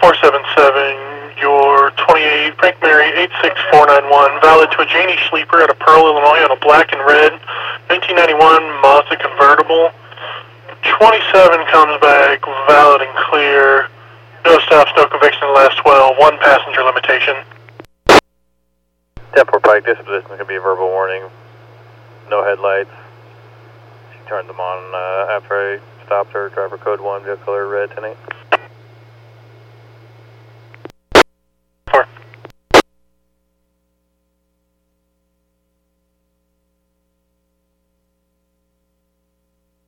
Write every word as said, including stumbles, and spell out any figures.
four seven seven, your twenty-eight, Frank Mary eight six four nine one, valid to a Janie Sleeper out of Pearl, Illinois on a black and red nineteen ninety-one Mazda convertible. twenty-seven comes back, valid and clear. No stops, no conviction in the last twelve, one passenger limitation. ten four Pike, this position is going to be a verbal warning. No headlights. She turned them on uh, after I stopped her. Driver code one, vehicle color red ten eight.